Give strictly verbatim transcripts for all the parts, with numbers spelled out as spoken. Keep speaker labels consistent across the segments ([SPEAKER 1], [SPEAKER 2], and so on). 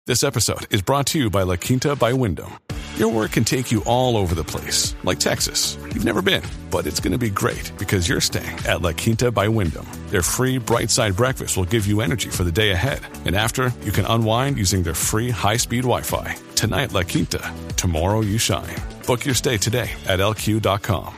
[SPEAKER 1] This episode is brought to you by La Quinta by Wyndham. Your work can take you all over the place, like Texas. You've never been, but it's going to be great because you're staying at La Quinta by Wyndham. Their free Bright Side breakfast will give you energy for the day ahead. And after, you can unwind using their free high-speed Wi-Fi. Tonight, La Quinta. Tomorrow, you shine. Book your stay today at L Q dot com.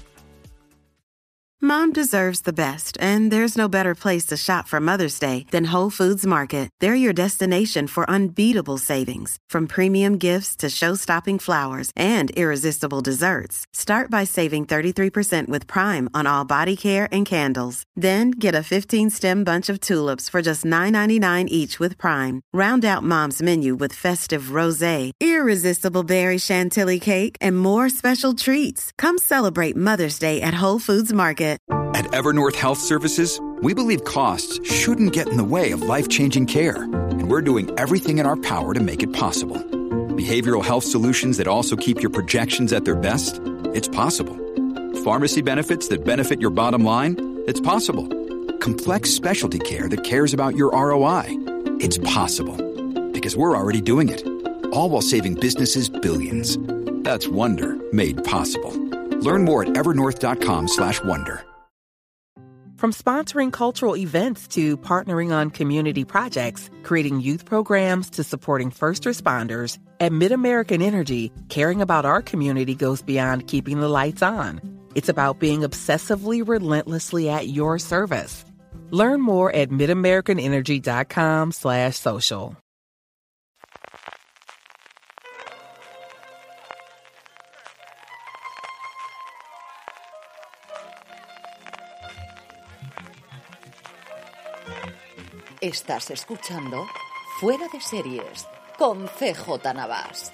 [SPEAKER 2] Mom deserves the best, and there's no better place to shop for Mother's Day than Whole Foods Market. They're your destination for unbeatable savings, from premium gifts to show-stopping flowers and irresistible desserts. Start by saving thirty-three percent with Prime on all body care and candles. Then get a fifteen-stem bunch of tulips for just nine ninety-nine each with Prime. Round out Mom's menu with festive rosé, irresistible berry chantilly cake, and more special treats. Come celebrate Mother's Day at Whole Foods Market.
[SPEAKER 3] At Evernorth Health Services, we believe costs shouldn't get in the way of life-changing care, and we're doing everything in our power to make it possible. Behavioral health solutions that also keep your projections at their best? It's possible. Pharmacy benefits that benefit your bottom line? It's possible. Complex specialty care that cares about your R O I? It's possible. Because we're already doing it. All while saving businesses billions. That's Wonder made possible. Learn more at evernorth.com slash wonder.
[SPEAKER 4] From sponsoring cultural events to partnering on community projects, creating youth programs to supporting first responders, at MidAmerican Energy, caring about our community goes beyond keeping the lights on. It's about being obsessively relentlessly at your service. Learn more at midamericanenergy.com slash social.
[SPEAKER 5] Estás escuchando Fuera de Series con C J Navas.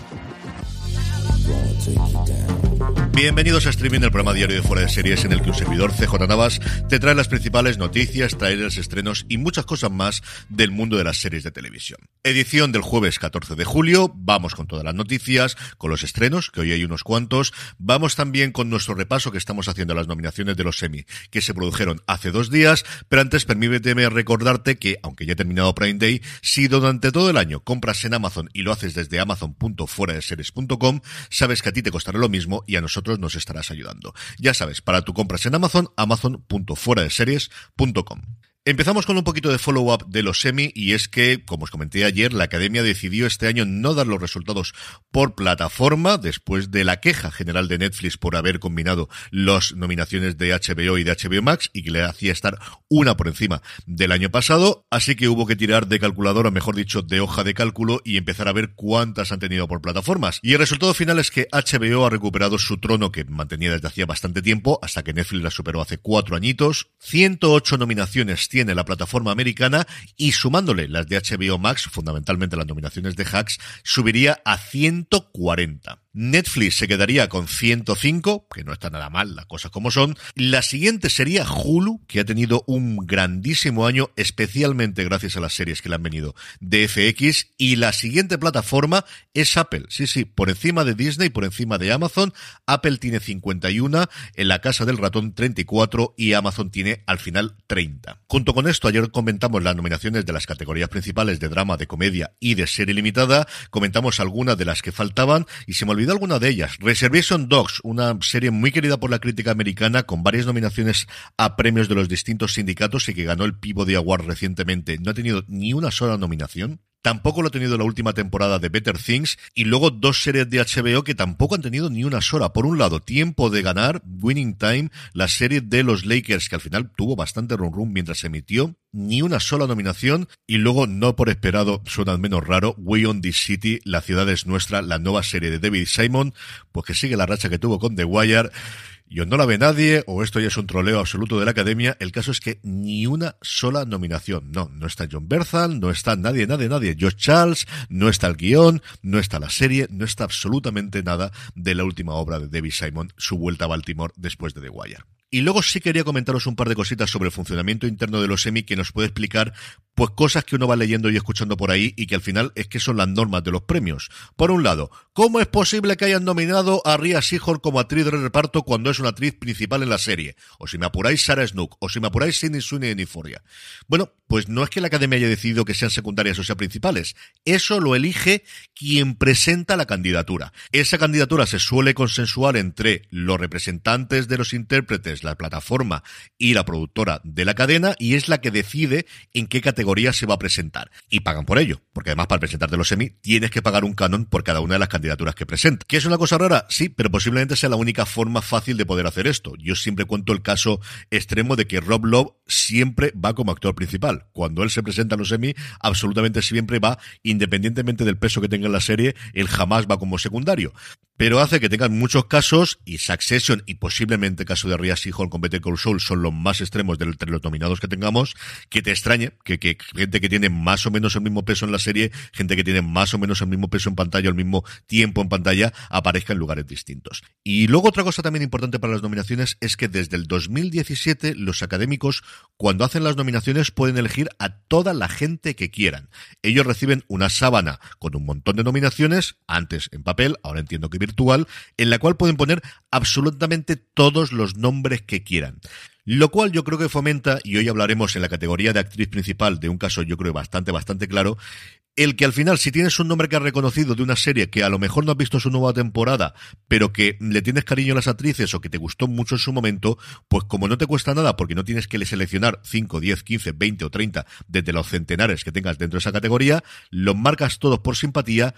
[SPEAKER 6] Bienvenidos a Streaming, el programa diario de Fuera de Series en el que un servidor, C J Navas, te trae las principales noticias, trailers, estrenos y muchas cosas más del mundo de las series de televisión. Edición del jueves catorce de julio, vamos con todas las noticias, con los estrenos, que hoy hay unos cuantos, vamos también con nuestro repaso que estamos haciendo a las nominaciones de los Emmy, que se produjeron hace dos días, pero antes permíteme recordarte que, aunque ya he terminado Prime Day, si durante todo el año compras en Amazon y lo haces desde amazon punto fuera de series punto com, sabes que a ti te costará lo mismo y a nosotros nos estarás ayudando. Ya sabes, para tu compras en Amazon, amazon punto fuera de series punto com. Empezamos con un poquito de follow-up de los Emmy, y es que, como os comenté ayer, la Academia decidió este año no dar los resultados por plataforma, después de la queja general de Netflix por haber combinado las nominaciones de H B O y de H B O Max, y que le hacía estar una por encima del año pasado, así que hubo que tirar de calculadora, mejor dicho, de hoja de cálculo, y empezar a ver cuántas han tenido por plataformas. Y el resultado final es que H B O ha recuperado su trono que mantenía desde hacía bastante tiempo, hasta que Netflix la superó hace cuatro añitos. ciento ocho nominaciones tiene la plataforma americana, y sumándole las de H B O Max, fundamentalmente las nominaciones de Hacks, subiría a ciento cuarenta. Netflix se quedaría con ciento cinco, que no está nada mal, las cosas como son. La siguiente sería Hulu, que ha tenido un grandísimo año, especialmente gracias a las series que le han venido de F X, y la siguiente plataforma es Apple. Sí, sí, por encima de Disney, por encima de Amazon. Apple tiene cincuenta y uno, en La Casa del Ratón treinta y cuatro, y Amazon tiene al final treinta. Junto con esto, ayer comentamos las nominaciones de las categorías principales de drama, de comedia y de serie limitada. Comentamos algunas de las que faltaban, y se me olvidó alguna de ellas. Reservation Dogs, una serie muy querida por la crítica americana, con varias nominaciones a premios de los distintos sindicatos y que ganó el Peabody Award recientemente, no ha tenido ni una sola nominación. Tampoco lo ha tenido la última temporada de Better Things, y luego dos series de H B O que tampoco han tenido ni una sola. Por un lado, Tiempo de Ganar, Winning Time, la serie de los Lakers, que al final tuvo bastante rum rum mientras se emitió, ni una sola nominación. Y luego, no por esperado, suena al menos raro, We Own This City, La Ciudad es Nuestra, la nueva serie de David Simon, pues que sigue la racha que tuvo con The Wire. Y o no la ve nadie, o esto ya es un troleo absoluto de la Academia. El caso es que ni una sola nominación. No, no está John Bernthal, no está nadie, nadie, nadie. Josh Charles, no está el guión, no está la serie, no está absolutamente nada de la última obra de David Simon, su vuelta a Baltimore después de The Wire. Y luego sí quería comentaros un par de cositas sobre el funcionamiento interno de los Emmy, que nos puede explicar pues cosas que uno va leyendo y escuchando por ahí, y que al final es que son las normas de los premios. Por un lado, ¿cómo es posible que hayan nominado a Rhea Seehorn como actriz de reparto cuando es una actriz principal en la serie? O si me apuráis, Sarah Snook, o si me apuráis, Sydney Sweeney en Euphoria. Bueno, Pues no es que la Academia haya decidido que sean secundarias o sean principales. Eso lo elige quien presenta la candidatura. Esa candidatura se suele consensuar entre los representantes de los intérpretes, la plataforma y la productora de la cadena, y es la que decide en qué categoría se va a presentar. Y pagan por ello, porque además para presentarte los Emmy tienes que pagar un canon por cada una de las candidaturas que presenta. ¿Qué es una cosa rara? Sí, pero posiblemente sea la única forma fácil de poder hacer esto. Yo siempre cuento el caso extremo de que Rob Lowe siempre va como actor principal. Cuando él se presenta en los Emmy, absolutamente siempre va, independientemente del peso que tenga en la serie, él jamás va como secundario. Pero hace que tengan muchos casos, y Succession y posiblemente el caso de Rhea Seehorn con Better Call Saul son los más extremos de entre los nominados que tengamos, que te extrañe que, que gente que tiene más o menos el mismo peso en la serie, gente que tiene más o menos el mismo peso en pantalla, el mismo tiempo en pantalla, aparezca en lugares distintos. Y luego otra cosa también importante para las nominaciones es que desde el dos mil diecisiete los académicos, cuando hacen las nominaciones, pueden elegir a toda la gente que quieran. Ellos reciben una sábana con un montón de nominaciones, antes en papel, ahora entiendo que virtual, en la cual pueden poner absolutamente todos los nombres que quieran. Lo cual yo creo que fomenta, y hoy hablaremos en la categoría de actriz principal de un caso yo creo bastante, bastante claro, el que al final, si tienes un nombre que has reconocido de una serie que a lo mejor no has visto su nueva temporada, pero que le tienes cariño a las actrices o que te gustó mucho en su momento, pues como no te cuesta nada porque no tienes que seleccionar cinco, diez, quince, veinte o treinta desde los centenares que tengas dentro de esa categoría, los marcas todos por simpatía,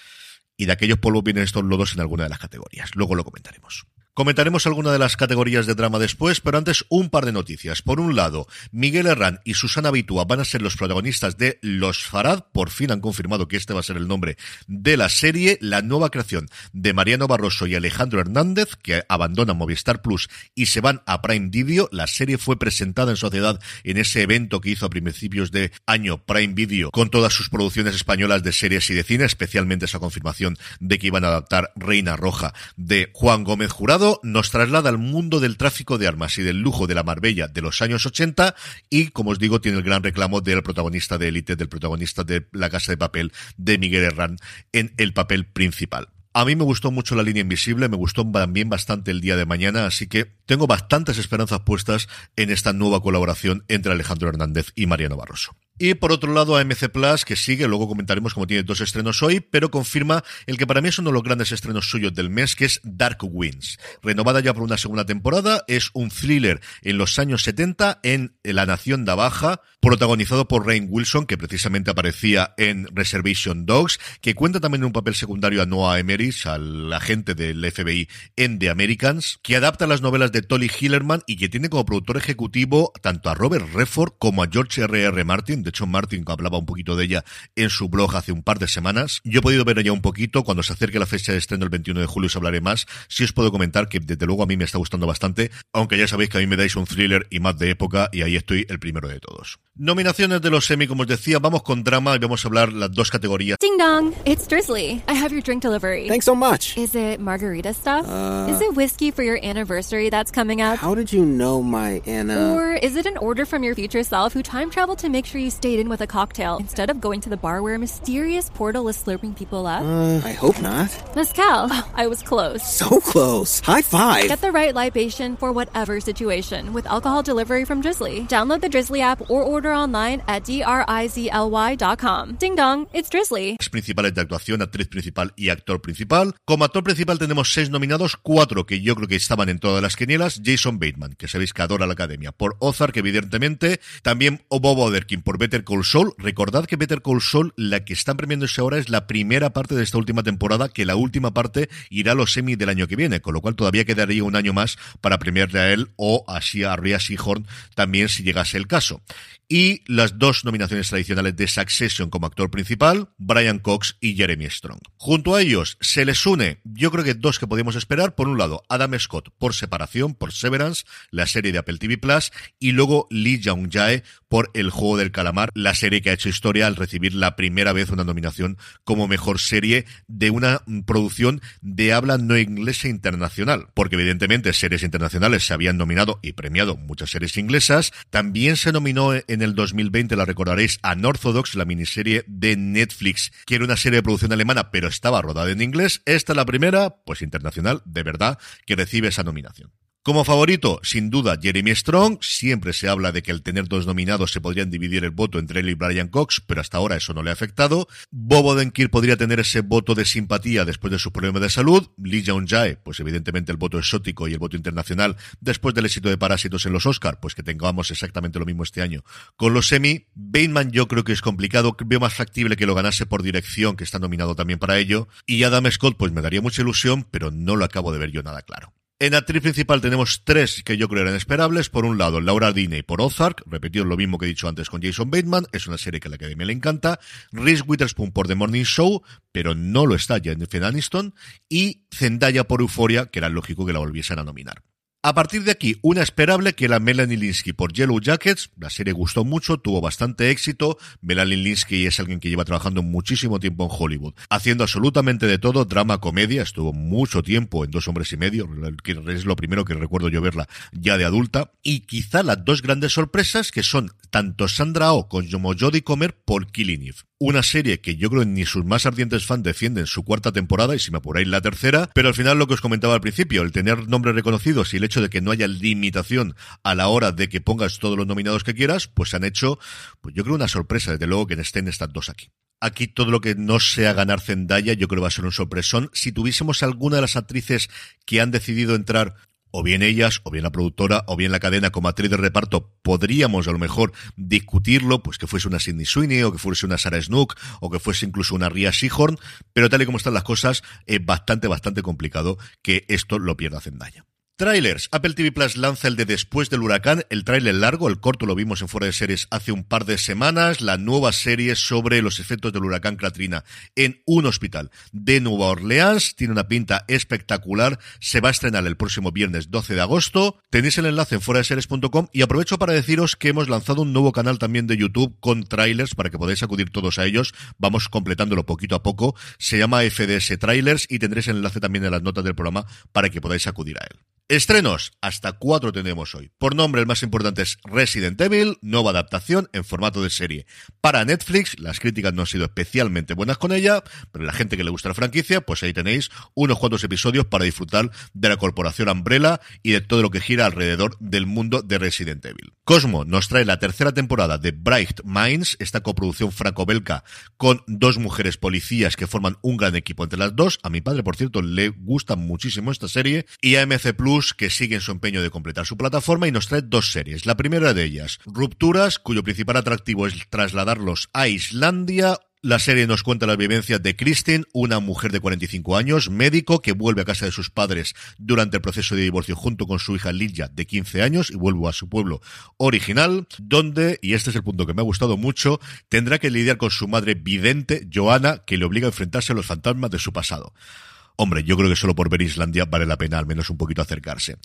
[SPEAKER 6] y de aquellos polvos vienen estos lodos en alguna de las categorías. Luego lo comentaremos. Comentaremos alguna de las categorías de drama después, pero antes un par de noticias. Por un lado, Miguel Herrán y Susana Bitúa van a ser los protagonistas de Los Farad. Por fin han confirmado que este va a ser el nombre de la serie. La nueva creación de Mariano Barroso y Alejandro Hernández, que abandonan Movistar Plus y se van a Prime Video. La serie fue presentada en sociedad en ese evento que hizo a principios de año Prime Video con todas sus producciones españolas de series y de cine, especialmente esa confirmación de que iban a adaptar Reina Roja de Juan Gómez Jurado. Nos traslada al mundo del tráfico de armas y del lujo de la Marbella de los años ochenta y, como os digo, tiene el gran reclamo del protagonista de Élite, del protagonista de La Casa de Papel, de Miguel Herrán, en el papel principal. A mí me gustó mucho La Línea Invisible, me gustó también bastante El Día de Mañana, así que tengo bastantes esperanzas puestas en esta nueva colaboración entre Alejandro Hernández y Mariano Barroso. Y por otro lado, A M C Plus, que sigue, luego comentaremos cómo tiene dos estrenos hoy, pero confirma el que para mí es uno de los grandes estrenos suyos del mes, que es Dark Winds. Renovada ya por una segunda temporada, es un thriller en los años setenta en la Nación de Baja, protagonizado por Rainn Wilson, que precisamente aparecía en Reservation Dogs, que cuenta también en un papel secundario a Noah Emmerich, al agente del F B I en The Americans, que adapta las novelas de Tolly Hillerman y que tiene como productor ejecutivo tanto a Robert Redford como a George R R. Martin. De hecho, Martin hablaba un poquito de ella en su blog hace un par de semanas. Yo he podido ver ya un poquito. Cuando se acerque la fecha de estreno el veintiuno de julio os hablaré más. Sí os puedo comentar que desde luego a mí me está gustando bastante, aunque ya sabéis que a mí me dais un thriller y más de época, y ahí estoy el primero de todos. Nominaciones de los Emmy, como os decía, vamos con drama y vamos a hablar las dos categorías.
[SPEAKER 7] Ding dong, it's Drizzly. I have your drink delivery.
[SPEAKER 8] Thanks so much.
[SPEAKER 7] Is it margarita stuff?
[SPEAKER 8] Uh,
[SPEAKER 7] is it whiskey for your anniversary that's coming up?
[SPEAKER 8] How did you know my Anna?
[SPEAKER 7] Or is it an order from your future self who time traveled to make sure you stayed in with a cocktail instead of going to the bar where a mysterious portal is slurping people up?
[SPEAKER 8] Uh, I hope not.
[SPEAKER 7] Mezcal. Oh, I was close.
[SPEAKER 8] So close. High five.
[SPEAKER 7] Get the right libation for whatever situation with alcohol delivery from Drizzly. Download the Drizzly app or order online at drizly dot com. Ding dong, it's Drizzly.
[SPEAKER 6] Principales de actuación, actriz principal y actor principal. Como actor principal tenemos seis nominados, cuatro que yo creo que estaban en todas las quinielas. Jason Bateman, que sabéis que adora la Academia, por Ozark, evidentemente. También Bob Odenkirk por Better Call Saul. Recordad que Better Call Saul, la que están premiándose ahora, es la primera parte de esta última temporada, que la última parte irá a los Emmy del año que viene, con lo cual todavía quedaría un año más para premiarle a él o así a Rhea Seehorn también, si llegase el caso. Y las dos nominaciones tradicionales de Succession como actor principal, Brian Cox y Jeremy Strong. Junto a ellos se les une, yo creo que dos que podíamos esperar. Por un lado, Adam Scott por Separación, por Severance, la serie de Apple T V Plus, y luego Lee Jung-jae por El Juego del Calamar, la serie que ha hecho historia al recibir la primera vez una nominación como mejor serie de una producción de habla no inglesa internacional, porque evidentemente series internacionales se habían nominado y premiado muchas series inglesas. También se nominó en el dos mil veinte, la recordaréis, Unorthodox, la miniserie de Netflix, que era una serie de producción alemana pero estaba rodada en inglés. Esta es la primera, pues internacional, de verdad, que recibe esa nominación. Como favorito, sin duda, Jeremy Strong. Siempre se habla de que al tener dos nominados se podrían dividir el voto entre él y Brian Cox, pero hasta ahora eso no le ha afectado. Bob Odenkirk podría tener ese voto de simpatía después de sus problemas de salud. Lee Jong-jae, pues evidentemente el voto exótico y el voto internacional después del éxito de Parásitos en los Oscar, pues que tengamos exactamente lo mismo este año con los Emmy. Bateman yo creo que es complicado, veo más factible que lo ganase por dirección, que está nominado también para ello. Y Adam Scott, pues me daría mucha ilusión, pero no lo acabo de ver yo nada claro. En actriz principal tenemos tres que yo creo eran esperables. Por un lado, Laura Linney por Ozark, repetido lo mismo que he dicho antes con Jason Bateman, es una serie que a la Academia le encanta. Reese Witherspoon por The Morning Show, pero no lo está Jennifer Aniston. Y Zendaya por Euphoria, que era lógico que la volviesen a nominar. A partir de aquí, una esperable que era Melanie Lynskey por Yellow Jackets. La serie gustó mucho, tuvo bastante éxito. Melanie Lynskey es alguien que lleva trabajando muchísimo tiempo en Hollywood, haciendo absolutamente de todo, drama, comedia. Estuvo mucho tiempo en Dos hombres y medio, que es lo primero que recuerdo yo verla ya de adulta. Y quizá las dos grandes sorpresas, que son tanto Sandra Oh como Jodie Comer por Killing Eve. Una serie que yo creo que ni sus más ardientes fans defienden su cuarta temporada, y si me apuráis la tercera, pero al final lo que os comentaba al principio, el tener nombres reconocidos y el hecho de que no haya limitación a la hora de que pongas todos los nominados que quieras, pues se han hecho, pues yo creo una sorpresa, desde luego, que estén estas dos aquí. Aquí todo lo que no sea ganar Zendaya yo creo que va a ser un sorpresón. Si tuviésemos alguna de las actrices que han decidido entrar, o bien ellas, o bien la productora, o bien la cadena como actriz de reparto, podríamos a lo mejor discutirlo, pues que fuese una Sydney Sweeney, o que fuese una Sarah Snook, o que fuese incluso una Rhea Seehorn, pero tal y como están las cosas, es bastante, bastante complicado que esto lo pierda Zendaya. Trailers. Apple T V Plus lanza el de Después del Huracán, el tráiler largo, el corto lo vimos en Fuera de Series hace un par de semanas, la nueva serie sobre los efectos del huracán Katrina en un hospital de Nueva Orleans, tiene una pinta espectacular, se va a estrenar el próximo viernes doce de agosto, tenéis el enlace en fuera de series punto com y aprovecho para deciros que hemos lanzado un nuevo canal también de YouTube con trailers para que podáis acudir todos a ellos, vamos completándolo poquito a poco, se llama F D S Trailers y tendréis el enlace también en las notas del programa para que podáis acudir a él. Estrenos, hasta cuatro tenemos hoy. Por nombre, el más importante es Resident Evil, nueva adaptación en formato de serie. Para Netflix, las críticas no han sido especialmente buenas con ella, pero la gente que le gusta la franquicia, pues ahí tenéis unos cuantos episodios para disfrutar de la corporación Umbrella y de todo lo que gira alrededor del mundo de Resident Evil. Cosmo nos trae la tercera temporada de Bright Minds, esta coproducción franco-belga con dos mujeres policías que forman un gran equipo entre las dos. A mi padre, por cierto, le gusta muchísimo esta serie. Y A M C Plus, que sigue en su empeño de completar su plataforma y nos trae dos series. La primera de ellas, Rupturas, cuyo principal atractivo es trasladarlos a Islandia. La serie nos cuenta las vivencias de Kristin, una mujer de cuarenta y cinco años, médico, que vuelve a casa de sus padres durante el proceso de divorcio junto con su hija Lidia, de quince años, y vuelve a su pueblo original, donde, y este es el punto que me ha gustado mucho, tendrá que lidiar con su madre vidente, Johanna, que le obliga a enfrentarse a los fantasmas de su pasado. Hombre, yo creo que solo por ver Islandia vale la pena al menos un poquito acercarse.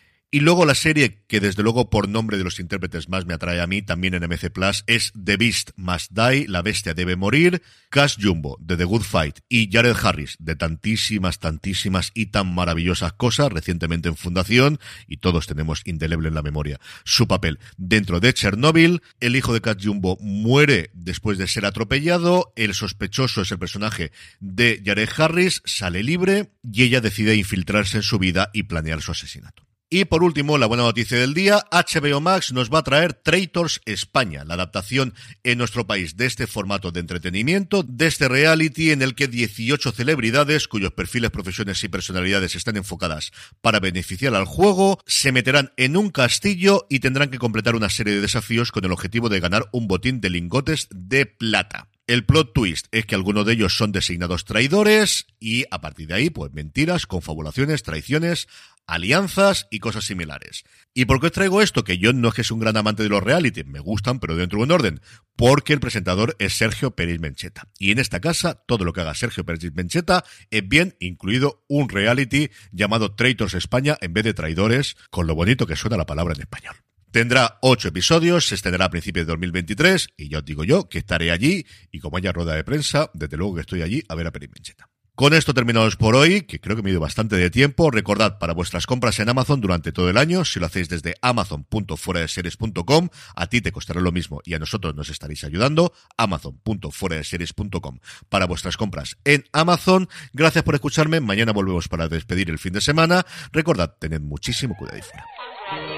[SPEAKER 6] Y luego la serie que desde luego por nombre de los intérpretes más me atrae a mí, también en M C Plus, es The Beast Must Die, La Bestia Debe Morir, Cash Jumbo de The Good Fight y Jared Harris de tantísimas, tantísimas y tan maravillosas cosas, recientemente en Fundación, y todos tenemos indeleble en la memoria su papel dentro de Chernobyl. El hijo de Cash Jumbo muere después de ser atropellado, el sospechoso es el personaje de Jared Harris, sale libre y ella decide infiltrarse en su vida y planear su asesinato. Y por último, la buena noticia del día, H B O Max nos va a traer Traitors España, la adaptación en nuestro país de este formato de entretenimiento, de este reality en el que dieciocho celebridades, cuyos perfiles, profesiones y personalidades están enfocadas para beneficiar al juego, se meterán en un castillo y tendrán que completar una serie de desafíos con el objetivo de ganar un botín de lingotes de plata. El plot twist es que algunos de ellos son designados traidores y a partir de ahí, pues mentiras, confabulaciones, traiciones, alianzas y cosas similares. ¿Y por qué os traigo esto? Que yo no es que sea un gran amante de los reality, me gustan, pero dentro de un orden. Porque el presentador es Sergio Pérez Mencheta. Y en esta casa, todo lo que haga Sergio Pérez Mencheta es bien, incluido un reality llamado Traitors España en vez de traidores, con lo bonito que suena la palabra en español. Tendrá ocho episodios, se estrenará a principios de dos mil veintitrés y ya os digo yo que estaré allí y como haya rueda de prensa, desde luego que estoy allí a ver a Pérez Mencheta. Con esto terminamos por hoy, que creo que me he ido bastante de tiempo. Recordad, para vuestras compras en Amazon durante todo el año, si lo hacéis desde amazon punto fuera de series punto com, a ti te costará lo mismo y a nosotros nos estaréis ayudando. amazon punto fuera de series punto com para vuestras compras en Amazon. Gracias por escucharme. Mañana volvemos para despedir el fin de semana. Recordad, tened muchísimo cuidado y fuera.